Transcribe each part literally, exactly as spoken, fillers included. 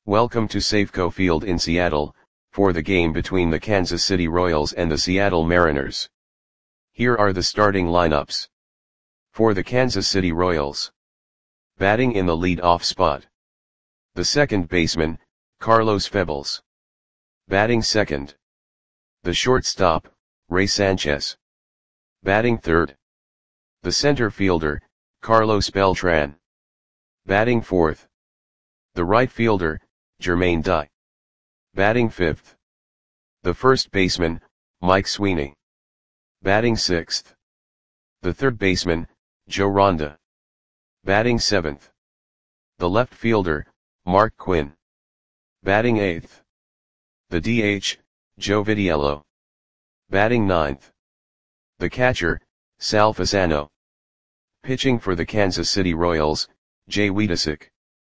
Welcome to Safeco Field in Seattle, for the game between the Kansas City Royals and the Seattle Mariners. Here are the starting lineups. For the Kansas City Royals. Batting in the lead-off spot. The second baseman, Carlos Febles. Batting second. The shortstop, Ray Sanchez. Batting third. The center fielder, Carlos Beltran. Batting fourth. The right fielder, Jermaine Dye. Batting fifth. The first baseman, Mike Sweeney. Batting sixth. The third baseman, Joe Ronda. Batting seventh. The left fielder, Mark Quinn. Batting eighth. The D H, Joe Vitiello. Batting ninth. The catcher, Sal Fasano. Pitching for the Kansas City Royals, Jay Weedisick.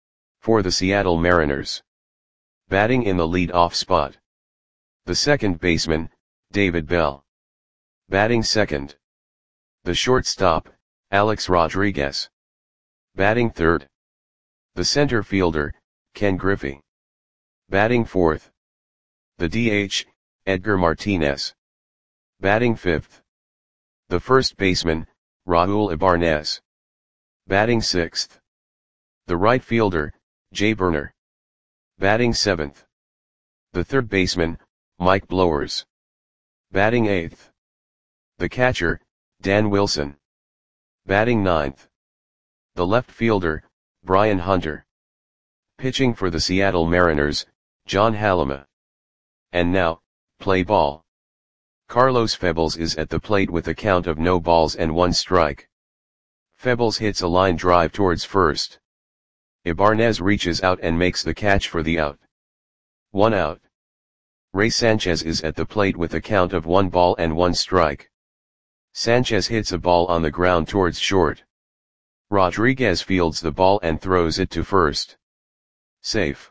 For the Seattle Mariners. Batting in the lead-off spot. The second baseman, David Bell. Batting second. The shortstop, Alex Rodriguez. Batting third. The center fielder, Ken Griffey. Batting fourth. The D H, Edgar Martinez. Batting fifth. The first baseman, Raul Ibarnez. Batting sixth. The right fielder, Jay Burner. Batting seventh. The third baseman, Mike Blowers. Batting eighth. The catcher, Dan Wilson. Batting ninth. The left fielder, Brian Hunter. Pitching for the Seattle Mariners, John Halama. And now, play ball. Carlos Febles is at the plate with a count of no balls and one strike. Febles hits a line drive towards first. Ibarnez reaches out and makes the catch for the out. One out. Ray Sanchez is at the plate with a count of one ball and one strike. Sanchez hits a ball on the ground towards short. Rodriguez fields the ball and throws it to first. Safe.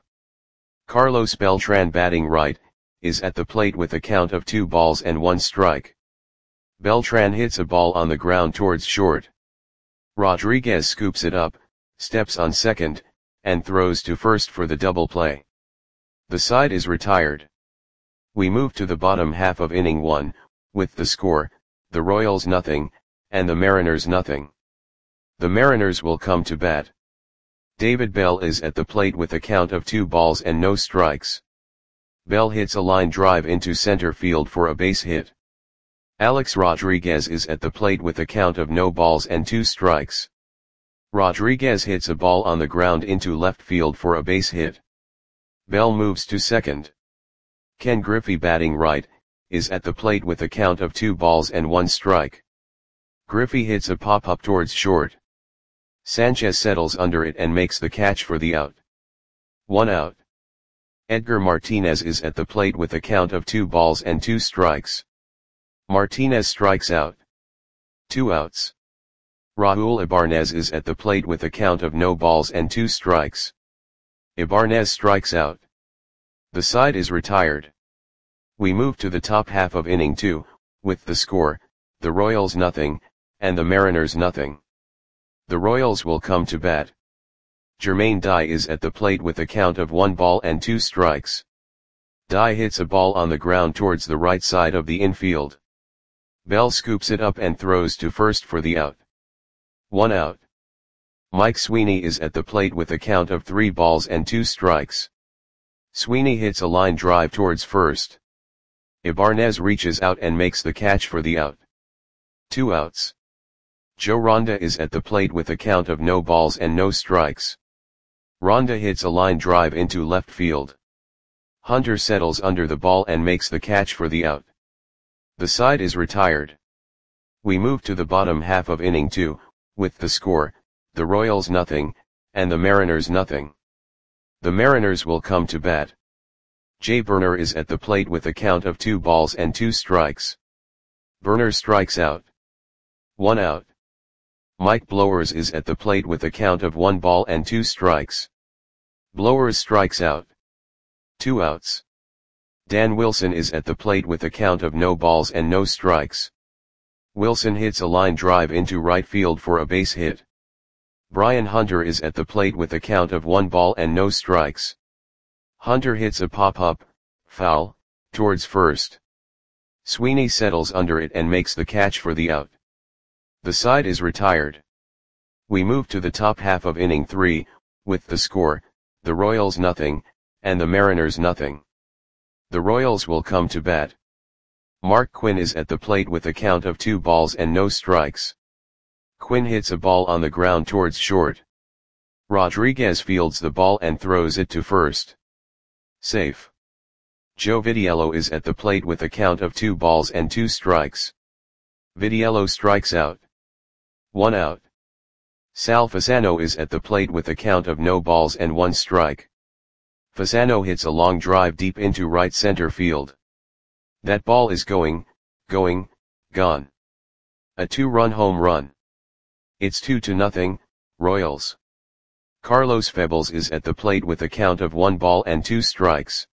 Carlos Beltran, batting right, is at the plate with a count of two balls and one strike. Beltran hits a ball on the ground towards short. Rodriguez scoops it up, steps on second, and throws to first for the double play. The side is retired. We move to the bottom half of inning one, with the score, the Royals nothing, and the Mariners nothing. The Mariners will come to bat. David Bell is at the plate with a count of two balls and no strikes. Bell hits a line drive into center field for a base hit. Alex Rodriguez is at the plate with a count of no balls and two strikes. Rodriguez hits a ball on the ground into left field for a base hit. Bell moves to second. Ken Griffey, batting right, is at the plate with a count of two balls and one strike. Griffey hits a pop-up towards short. Sanchez settles under it and makes the catch for the out. One out. Edgar Martinez is at the plate with a count of two balls and two strikes. Martinez strikes out. Two outs. Raul Ibarnez is at the plate with a count of no balls and two strikes. Ibarnez strikes out. The side is retired. We move to the top half of inning two, with the score, the Royals nothing, and the Mariners nothing. The Royals will come to bat. Jermaine Dye is at the plate with a count of one ball and two strikes. Dye hits a ball on the ground towards the right side of the infield. Bell scoops it up and throws to first for the out. One out. Mike Sweeney is at the plate with a count of three balls and two strikes. Sweeney hits a line drive towards first. Ibarnez reaches out and makes the catch for the out. Two outs. Joe Ronda is at the plate with a count of no balls and no strikes. Ronda hits a line drive into left field. Hunter settles under the ball and makes the catch for the out. The side is retired. We move to the bottom half of inning two, with the score, the Royals nothing, and the Mariners nothing. The Mariners will come to bat. Jay Burner is at the plate with a count of two balls and two strikes. Burner strikes out. One out. Mike Blowers is at the plate with a count of one ball and two strikes. Blowers strikes out. Two outs. Dan Wilson is at the plate with a count of no balls and no strikes. Wilson hits a line drive into right field for a base hit. Brian Hunter is at the plate with a count of one ball and no strikes. Hunter hits a pop-up, foul, towards first. Sweeney settles under it and makes the catch for the out. The side is retired. We move to the top half of inning three, with the score, the Royals nothing, and the Mariners nothing. The Royals will come to bat. Mark Quinn is at the plate with a count of two balls and no strikes. Quinn hits a ball on the ground towards short. Rodriguez fields the ball and throws it to first. Safe. Joe Vitiello is at the plate with a count of two balls and two strikes. Vitiello strikes out. One out. Sal Fasano is at the plate with a count of no balls and one strike. Fasano hits a long drive deep into right center field. That ball is going, going, gone. A two-run home run. It's two to nothing, Royals. Carlos Febles is at the plate with a count of one ball and two strikes.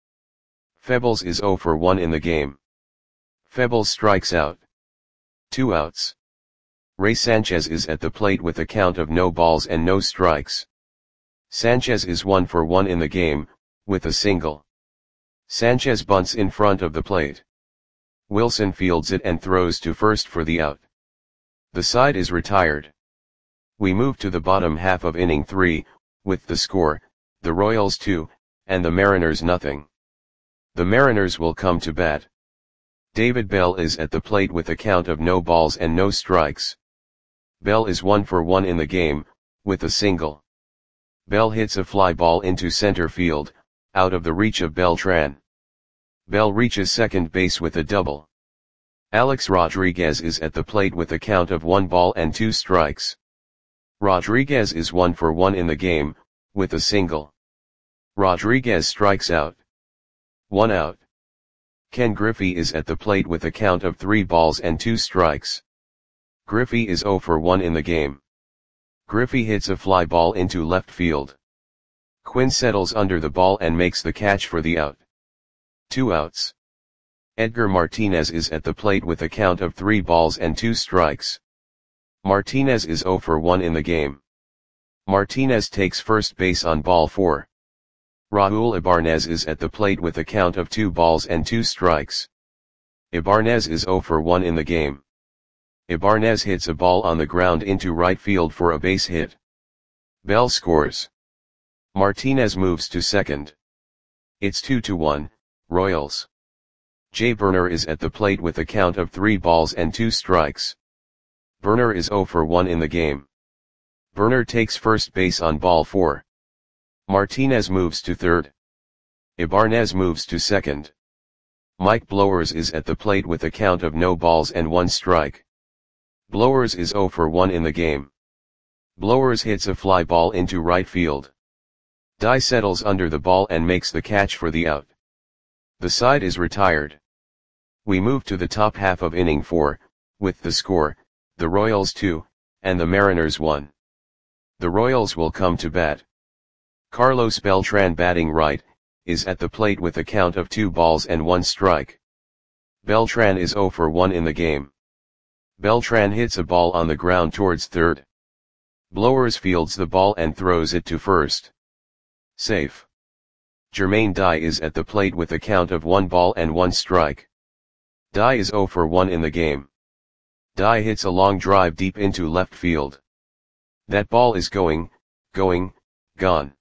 Febles is zero for one in the game. Febles strikes out. Two outs. Ray Sanchez is at the plate with a count of no balls and no strikes. Sanchez is one for one in the game, with a single. Sanchez bunts in front of the plate. Wilson fields it and throws to first for the out. The side is retired. We move to the bottom half of inning three, with the score, the Royals two, and the Mariners nothing. The Mariners will come to bat. David Bell is at the plate with a count of no balls and no strikes. Bell is one for one in the game, with a single. Bell hits a fly ball into center field, out of the reach of Beltran. Bell reaches second base with a double. Alex Rodriguez is at the plate with a count of one ball and two strikes. Rodriguez is one for one in the game, with a single. Rodriguez strikes out. One out. Ken Griffey is at the plate with a count of three balls and two strikes. Griffey is zero for one in the game. Griffey hits a fly ball into left field. Quinn settles under the ball and makes the catch for the out. Two outs. Edgar Martinez is at the plate with a count of three balls and two strikes. Martinez is zero for one in the game. Martinez takes first base on ball four. Raul Ibanez is at the plate with a count of two balls and two strikes. Ibanez is zero for one in the game. Ibanez hits a ball on the ground into right field for a base hit. Bell scores. Martinez moves to second. It's two to one, Royals. Jay Burner is at the plate with a count of three balls and two strikes. Burner is zero for one in the game. Burner takes first base on ball four. Martinez moves to third. Ibanez moves to second. Mike Blowers is at the plate with a count of no balls and one strike. Blowers is zero for one in the game. Blowers hits a fly ball into right field. Dye settles under the ball and makes the catch for the out. The side is retired. We move to the top half of inning four, with the score, the Royals two, and the Mariners one. The Royals will come to bat. Carlos Beltran, batting right, is at the plate with a count of two balls and one strike. Beltran is zero for one in the game. Beltran hits a ball on the ground towards third. Blowers fields the ball and throws it to first. Safe. Jermaine Dye is at the plate with a count of one ball and one strike. Dye is zero for one in the game. Dye hits a long drive deep into left field. That ball is going, going, gone.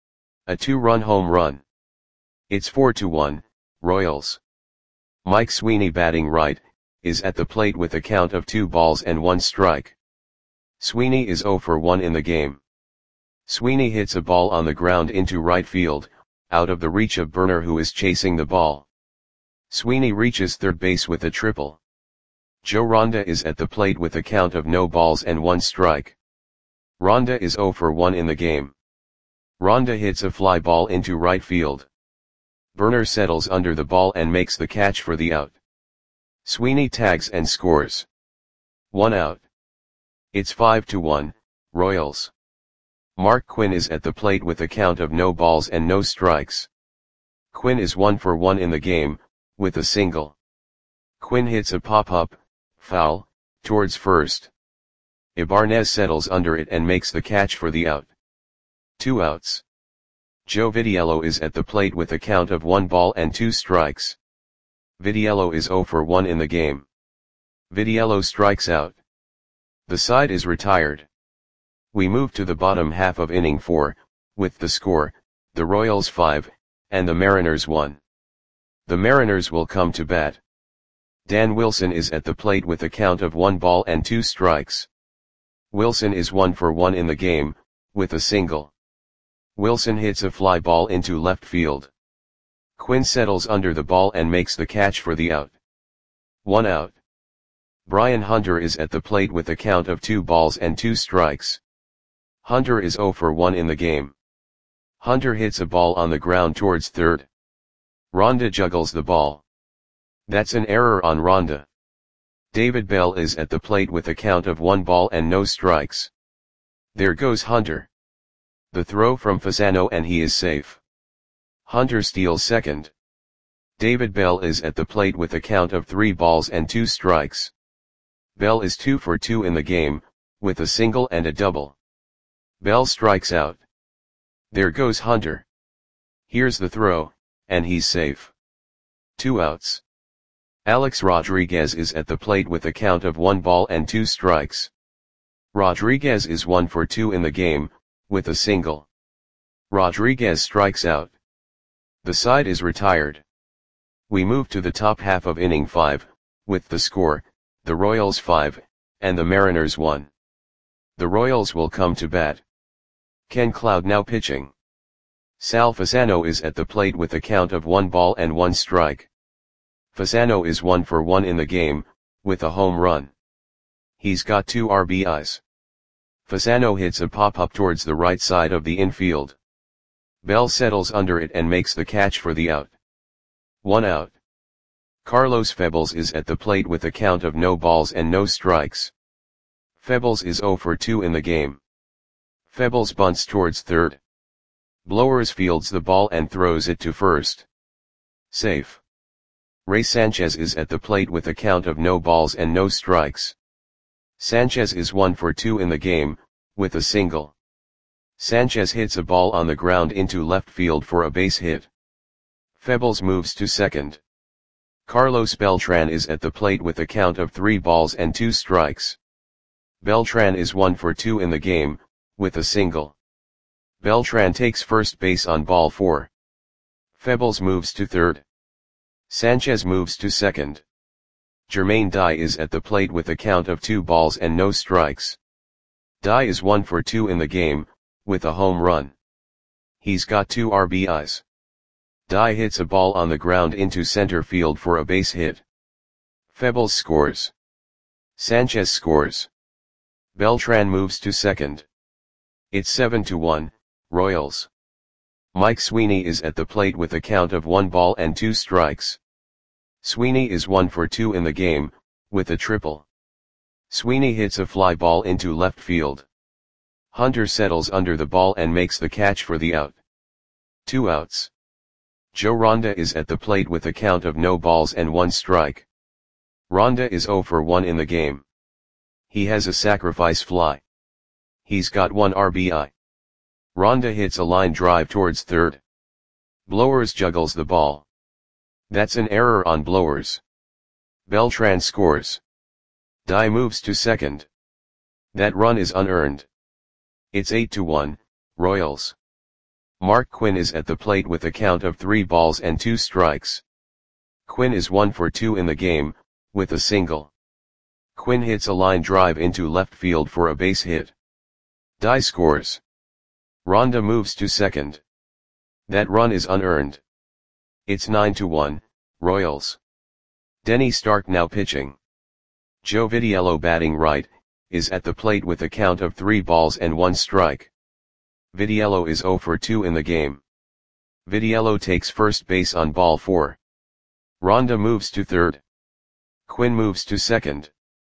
A two-run home run. It's four to one, Royals. Mike Sweeney, batting right, is at the plate with a count of two balls and one strike. Sweeney is zero for one in the game. Sweeney hits a ball on the ground into right field, out of the reach of Burner, who is chasing the ball. Sweeney reaches third base with a triple. Joe Ronda is at the plate with a count of no balls and one strike. Ronda is zero for one in the game. Ronda hits a fly ball into right field. Burner settles under the ball and makes the catch for the out. Sweeney tags and scores. One out. It's five to one, Royals. Mark Quinn is at the plate with a count of no balls and no strikes. Quinn is one for one in the game, with a single. Quinn hits a pop-up, foul, towards first. Ibanez settles under it and makes the catch for the out. Two outs. Joe Vitiello is at the plate with a count of one ball and two strikes. Vitiello is zero for one in the game. Vitiello strikes out. The side is retired. We move to the bottom half of inning four, with the score, the Royals five, and the Mariners one. The Mariners will come to bat. Dan Wilson is at the plate with a count of one ball and two strikes. Wilson is one for one in the game, with a single. Wilson hits a fly ball into left field. Quinn settles under the ball and makes the catch for the out. One out. Brian Hunter is at the plate with a count of two balls and two strikes. Hunter is zero for one in the game. Hunter hits a ball on the ground towards third. Ronda juggles the ball. That's an error on Ronda. David Bell is at the plate with a count of one ball and no strikes. There goes Hunter. The throw from Fasano and he is safe. Hunter steals second. David Bell is at the plate with a count of three balls and two strikes. Bell is two for two in the game, with a single and a double. Bell strikes out. There goes Hunter. Here's the throw, and he's safe. Two outs. Alex Rodriguez is at the plate with a count of one ball and two strikes. Rodriguez is one for two in the game, with a single. Rodriguez strikes out. The side is retired. We move to the top half of inning five, with the score, the Royals five, and the Mariners one. The Royals will come to bat. Ken Cloud now pitching. Sal Fasano is at the plate with a count of one ball and one strike. Fasano is one for one in the game, with a home run. He's got two R B Is. Fasano hits a pop-up towards the right side of the infield. Bell settles under it and makes the catch for the out. One out. Carlos Febles is at the plate with a count of no balls and no strikes. Febles is zero for two in the game. Febles bunts towards third. Blowers fields the ball and throws it to first. Safe. Ray Sanchez is at the plate with a count of no balls and no strikes. Sanchez is one for two in the game, with a single. Sanchez hits a ball on the ground into left field for a base hit. Febles moves to second. Carlos Beltran is at the plate with a count of three balls and two strikes. Beltran is one for two in the game, with a single. Beltran takes first base on ball four. Febles moves to third. Sanchez moves to second. Jermaine Dye is at the plate with a count of two balls and no strikes. Dye is one for two in the game, with a home run. He's got two R B Is. Dye hits a ball on the ground into center field for a base hit. Febles scores. Sanchez scores. Beltran moves to second. It's seven to one, Royals. Mike Sweeney is at the plate with a count of one ball and two strikes. Sweeney is one for two in the game, with a triple. Sweeney hits a fly ball into left field. Hunter settles under the ball and makes the catch for the out. Two outs. Joe Ronda is at the plate with a count of no balls and one strike. Ronda is zero for one in the game. He has a sacrifice fly. He's got one R B I. Ronda hits a line drive towards third. Blowers juggles the ball. That's an error on Blowers. Beltran scores. Dye moves to second. That run is unearned. It's eight to one, Royals. Mark Quinn is at the plate with a count of three balls and two strikes. Quinn is one for two in the game, with a single. Quinn hits a line drive into left field for a base hit. Dye scores. Ronda moves to second. That run is unearned. It's nine to one, Royals. Denny Stark now pitching. Joe Vitiello batting right, is at the plate with a count of three balls and one strike. Vitiello is zero for two in the game. Vitiello takes first base on ball four. Ronda moves to third. Quinn moves to second.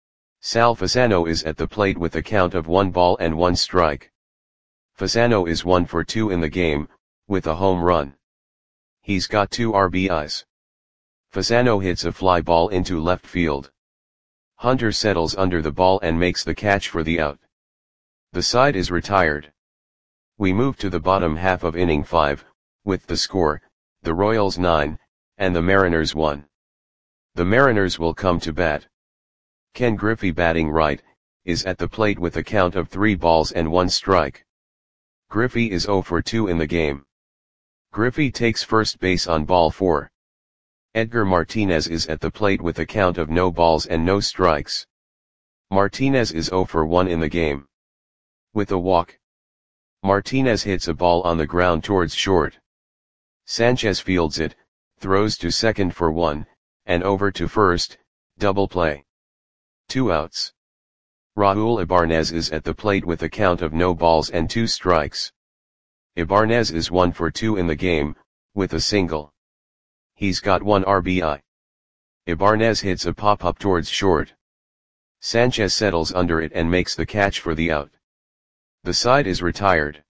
Sal Fasano is at the plate with a count of one ball and one strike. Fasano is one for two in the game, with a home run. He's got two R B Is. Fasano hits a fly ball into left field. Hunter settles under the ball and makes the catch for the out. The side is retired. We move to the bottom half of inning five, with the score, the Royals nine, and the Mariners one. The Mariners will come to bat. Ken Griffey, batting right, is at the plate with a count of three balls and one strike. Griffey is oh for two in the game. Griffey takes first base on ball four. Edgar Martinez is at the plate with a count of no balls and no strikes. Martinez is oh for one in the game. With a walk, Martinez hits a ball on the ground towards short. Sanchez fields it, throws to second for one, and over to first, double play. Two outs. Raul Ibanez is at the plate with a count of no balls and two strikes. Ibanez is one for two in the game, with a single. He's got one R B I. Ibanez hits a pop-up towards short. Sanchez settles under it and makes the catch for the out. The side is retired.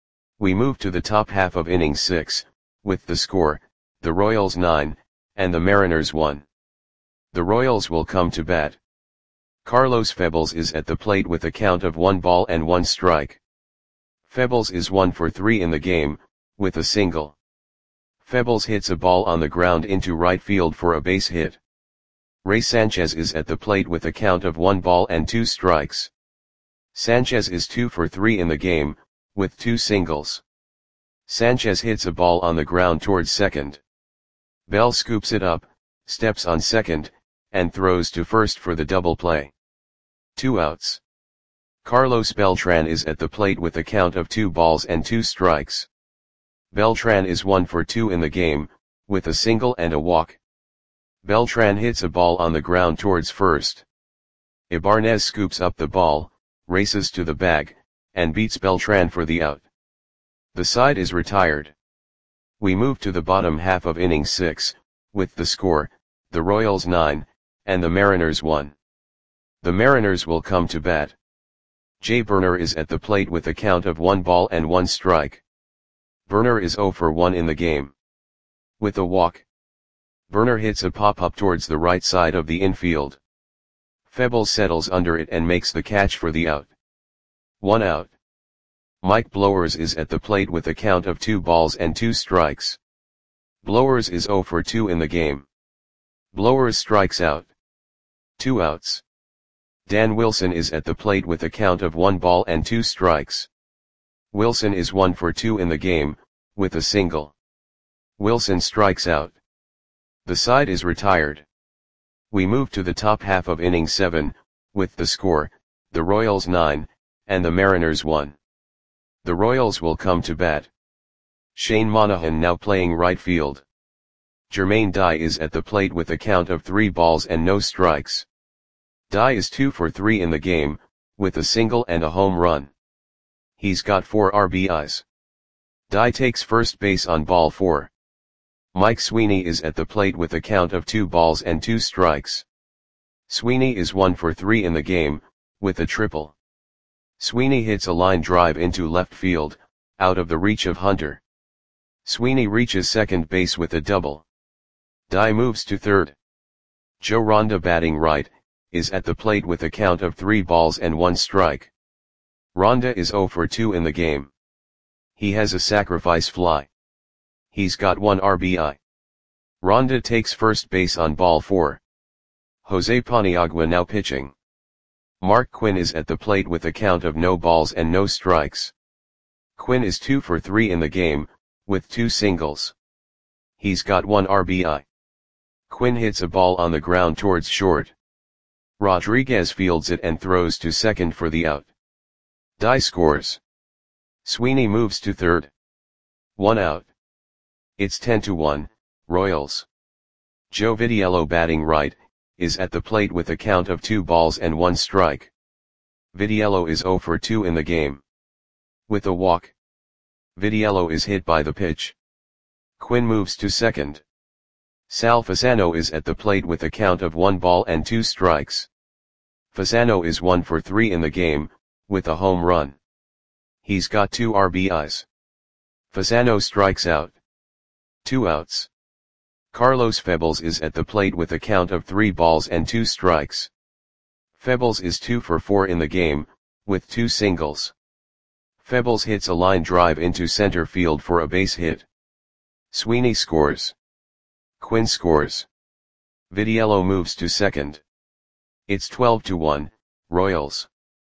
We move to the top half of inning six, with the score, the Royals nine, and the Mariners one. The Royals will come to bat. Carlos Febles is at the plate with a count of one ball and one strike. Febles is one for three in the game, with a single. Febles hits a ball on the ground into right field for a base hit. Ray Sanchez is at the plate with a count of one ball and two strikes. Sanchez is two for three in the game, with two singles. Sanchez hits a ball on the ground towards second. Bell scoops it up, steps on second, and throws to first for the double play. Two outs. Carlos Beltran is at the plate with a count of two balls and two strikes. Beltran is one for two in the game, with a single and a walk. Beltran hits a ball on the ground towards first. Ibanez scoops up the ball, races to the bag, and beats Beltran for the out. The side is retired. We move to the bottom half of inning six, with the score, the Royals nine, and the Mariners one. The Mariners will come to bat. Jay Burner is at the plate with a count of one ball and one strike. Burner is oh for one in the game. With a walk, Burner hits a pop-up towards the right side of the infield. Febles settles under it and makes the catch for the out. One out. Mike Blowers is at the plate with a count of two balls and two strikes. Blowers is oh for two in the game. Blowers strikes out. Two outs. Dan Wilson is at the plate with a count of one ball and two strikes. Wilson is one for two in the game, with a single. Wilson strikes out. The side is retired. We move to the top half of inning seven, with the score, the Royals nine, and the Mariners one. The Royals will come to bat. Shane Monahan now playing right field. Jermaine Dye is at the plate with a count of three balls and no strikes. Dye is two for three in the game, with a single and a home run. He's got four R B Is. Dye takes first base on ball four. Mike Sweeney is at the plate with a count of two balls and two strikes. Sweeney is one for three in the game, with a triple. Sweeney hits a line drive into left field, out of the reach of Hunter. Sweeney reaches second base with a double. Dye moves to third. Joe Ronda, batting right, is at the plate with a count of three balls and one strike. Ronda is oh for two in the game. He has a sacrifice fly. He's got one R B I. Ronda takes first base on ball four. Jose Paniagua now pitching. Mark Quinn is at the plate with a count of no balls and no strikes. Quinn is two for three in the game, with two singles. He's got one R B I. Quinn hits a ball on the ground towards short. Rodriguez fields it and throws to second for the out. Dye scores. Sweeney moves to third. One out. It's ten to one, Royals. Joe Vitiello, batting right, is at the plate with a count of two balls and one strike. Vitiello is oh for two in the game. With a walk, Vitiello is hit by the pitch. Quinn moves to second. Sal Fasano is at the plate with a count of one ball and two strikes. Fasano is one for three in the game, with a home run. He's got two R B Is. Fasano strikes out. Two outs. Carlos Febles is at the plate with a count of three balls and two strikes. Febles is two for four in the game, with two singles. Febbles hits a line drive into center field for a base hit. Sweeney scores. Quinn scores. Vitiello moves to second. It's twelve to one, Royals.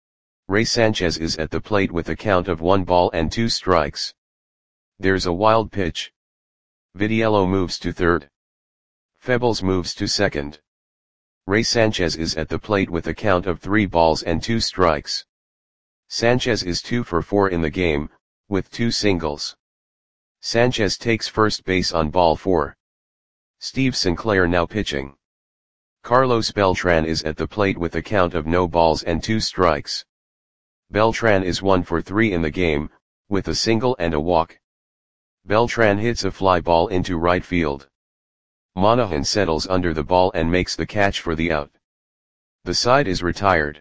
Ray Sanchez is at the plate with a count of one ball and two strikes. There's a wild pitch. Vitiello moves to third. Febbles moves to second. Ray Sanchez is at the plate with a count of three balls and two strikes. Sanchez is two for four in the game, with two singles. Sanchez takes first base on ball four. Steve Sinclair now pitching. Carlos Beltran is at the plate with a count of no balls and two strikes. Beltran is one for three in the game, with a single and a walk. Beltran hits a fly ball into right field. Monahan settles under the ball and makes the catch for the out. The side is retired.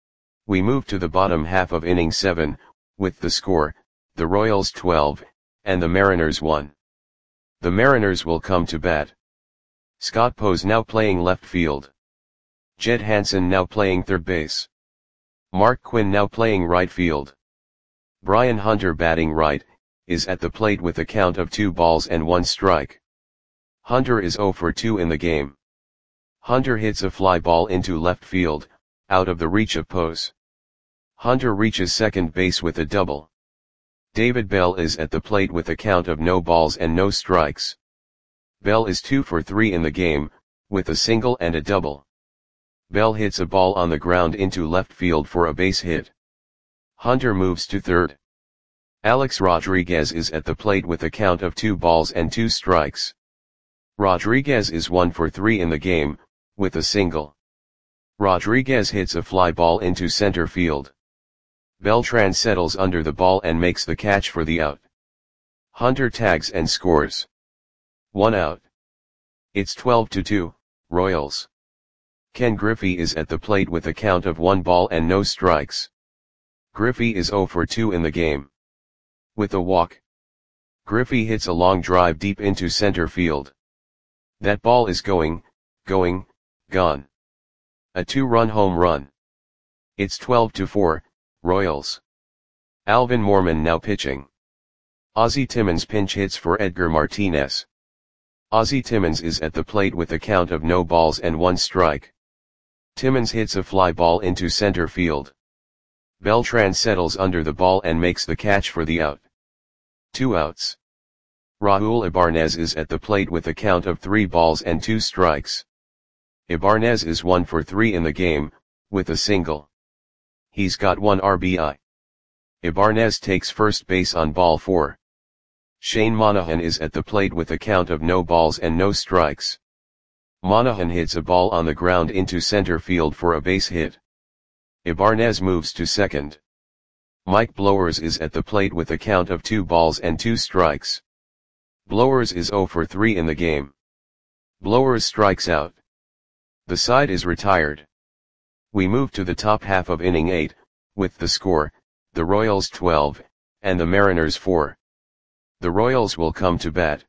We move to the bottom half of inning seven, with the score, the Royals twelve, and the Mariners one. The Mariners will come to bat. Scott Pose now playing left field. Jed Hansen now playing third base. Mark Quinn now playing right field. Brian Hunter batting right, is at the plate with a count of two balls and one strike. Hunter is zero for two in the game. Hunter hits a fly ball into left field, out of the reach of Pose. Hunter reaches second base with a double. David Bell is at the plate with a count of no balls and no strikes. Bell is two for three in the game, with a single and a double. Bell hits a ball on the ground into left field for a base hit. Hunter moves to third. Alex Rodriguez is at the plate with a count of two balls and two strikes. Rodriguez is one for three in the game, with a single. Rodriguez hits a fly ball into center field. Beltran settles under the ball and makes the catch for the out. Hunter tags and scores. One out. It's twelve to two, Royals. Ken Griffey is at the plate with a count of one ball and no strikes. Griffey is zero for two in the game. With a walk. Griffey hits a long drive deep into center field. That ball is going, going, gone. A two-run home run. It's twelve to four, Royals. Alvin Mormon now pitching. Ozzie Timmons pinch hits for Edgar Martinez. Ozzie Timmons is at the plate with a count of no balls and one strike. Timmons hits a fly ball into center field. Beltran settles under the ball and makes the catch for the out. Two outs. Raul Ibanez is at the plate with a count of three balls and two strikes. Ibanez is one for three in the game, with a single. He's got one R B I. Ibanez takes first base on ball four. Shane Monahan is at the plate with a count of no balls and no strikes. Monahan hits a ball on the ground into center field for a base hit. Ibanez moves to second. Mike Blowers is at the plate with a count of two balls and two strikes. Blowers is zero for three in the game. Blowers strikes out. The side is retired. We move to the top half of inning eight, with the score, the Royals twelve, and the Mariners four. The Royals will come to bat.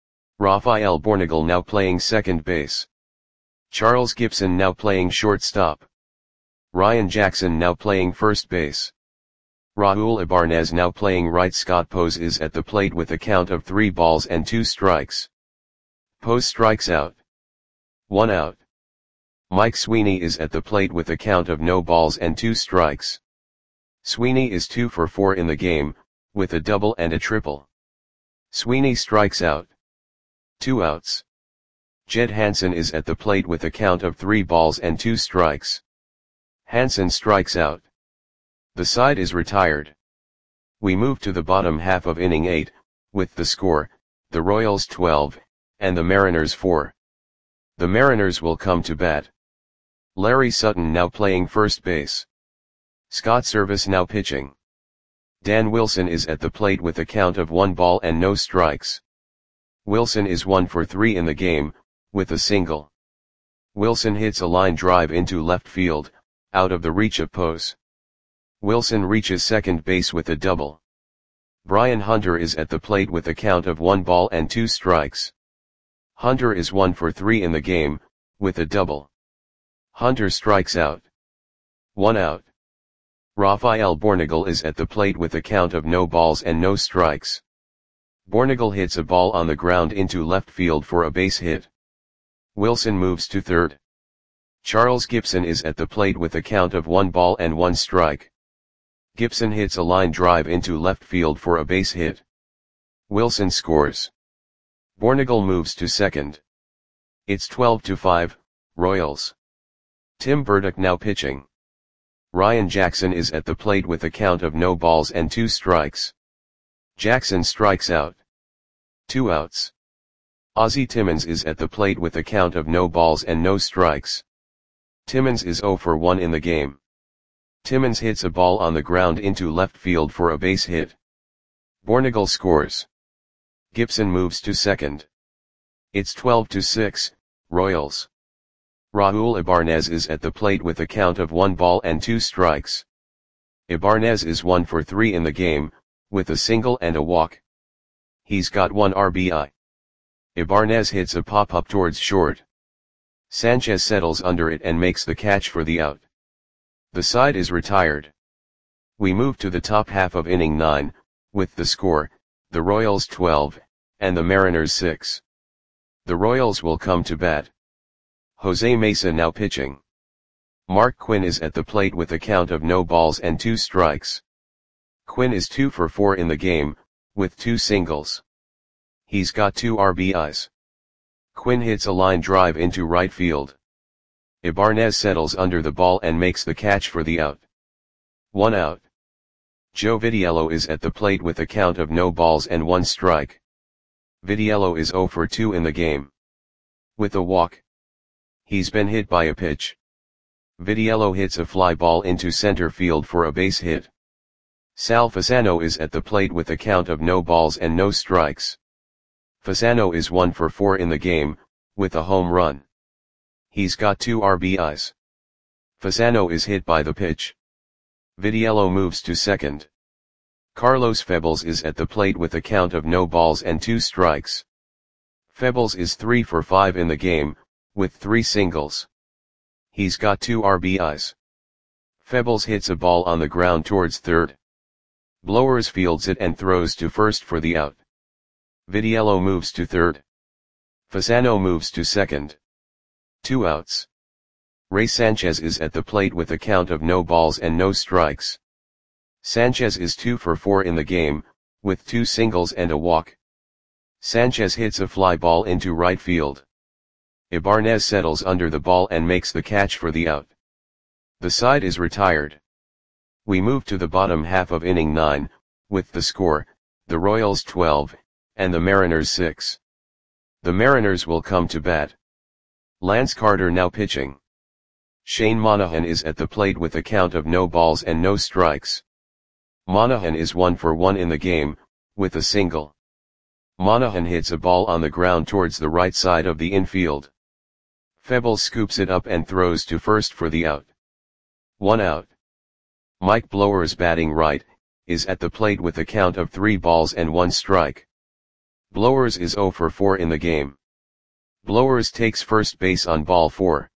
Rafael Bornegal now playing second base. Charles Gibson now playing shortstop. Ryan Jackson now playing first base. Raul Ibanez now playing right. Scott Pose is at the plate with a count of three balls and two strikes. Pose strikes out. One out. Mike Sweeney is at the plate with a count of no balls and two strikes. Sweeney is two for four in the game, with a double and a triple. Sweeney strikes out. Two outs. Jed Hansen is at the plate with a count of three balls and two strikes. Hansen strikes out. The side is retired. We move to the bottom half of inning eight, with the score, the Royals twelve, and the Mariners four. The Mariners will come to bat. Larry Sutton now playing first base. Scott Service now pitching. Dan Wilson is at the plate with a count of one ball and no strikes. Wilson is one for three in the game, with a single. Wilson hits a line drive into left field, out of the reach of Pose. Wilson reaches second base with a double. Brian Hunter is at the plate with a count of one ball and two strikes. Hunter is one for three in the game, with a double. Hunter strikes out. One out. Rafael Bornagel is at the plate with a count of no balls and no strikes. Bornagel hits a ball on the ground into left field for a base hit. Wilson moves to third. Charles Gibson is at the plate with a count of one ball and one strike. Gibson hits a line drive into left field for a base hit. Wilson scores. Bornagel moves to second. It's twelve to five, Royals. Tim Burdick now pitching. Ryan Jackson is at the plate with a count of no balls and two strikes. Jackson strikes out. Two outs. Ozzie Timmons is at the plate with a count of no balls and no strikes. Timmons is zero for one in the game. Timmons hits a ball on the ground into left field for a base hit. Bornagel scores. Gibson moves to second. It's twelve to six, Royals. Raul Ibanez is at the plate with a count of one ball and two strikes. Ibanez is one for three in the game, with a single and a walk. He's got one R B I. Ibanez hits a pop-up towards short. Sanchez settles under it and makes the catch for the out. The side is retired. We move to the top half of inning nine, with the score, the Royals twelve, and the Mariners six. The Royals will come to bat. Jose Mesa now pitching. Mark Quinn is at the plate with a count of no balls and two strikes. Quinn is two for four in the game, with two singles. He's got two R B Is. Quinn hits a line drive into right field. Ibanez settles under the ball and makes the catch for the out. One out. Joe Vitiello is at the plate with a count of no balls and one strike. Vitiello is zero for two in the game. With a walk. He's been hit by a pitch. Vitiello hits a fly ball into center field for a base hit. Sal Fasano is at the plate with a count of no balls and no strikes. Fasano is one for four in the game, with a home run. He's got two R B Is. Fasano is hit by the pitch. Vitiello moves to second. Carlos Febles is at the plate with a count of no balls and two strikes. Febles is three for five in the game, with three singles. He's got two R B Is. Febles hits a ball on the ground towards third. Blowers fields it and throws to first for the out. Vitiello moves to third. Fasano moves to second. Two outs. Ray Sanchez is at the plate with a count of no balls and no strikes. Sanchez is two for four in the game, with two singles and a walk. Sanchez hits a fly ball into right field. Ibanez settles under the ball and makes the catch for the out. The side is retired. We move to the bottom half of inning nine, with the score, the Royals twelve, and the Mariners six. The Mariners will come to bat. Lance Carter now pitching. Shane Monahan is at the plate with a count of no balls and no strikes. Monahan is one for one in the game, with a single. Monahan hits a ball on the ground towards the right side of the infield. Febles scoops it up and throws to first for the out. One out. Mike Blowers batting right, is at the plate with a count of three balls and one strike. Blowers is zero for four in the game. Blowers takes first base on ball four.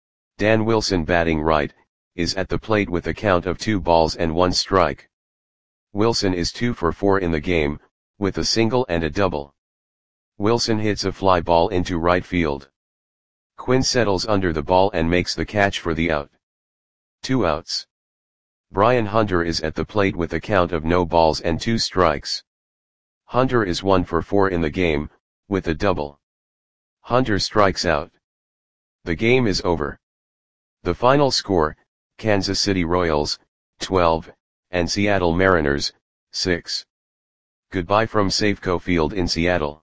Dan Wilson batting right, is at the plate with a count of two balls and one strike. Wilson is two for four in the game, with a single and a double. Wilson hits a fly ball into right field. Quinn settles under the ball and makes the catch for the out. Two outs. Brian Hunter is at the plate with a count of no balls and two strikes. Hunter is one for four in the game, with a double. Hunter strikes out. The game is over. The final score, Kansas City Royals, twelve, and Seattle Mariners, six. Goodbye from Safeco Field in Seattle.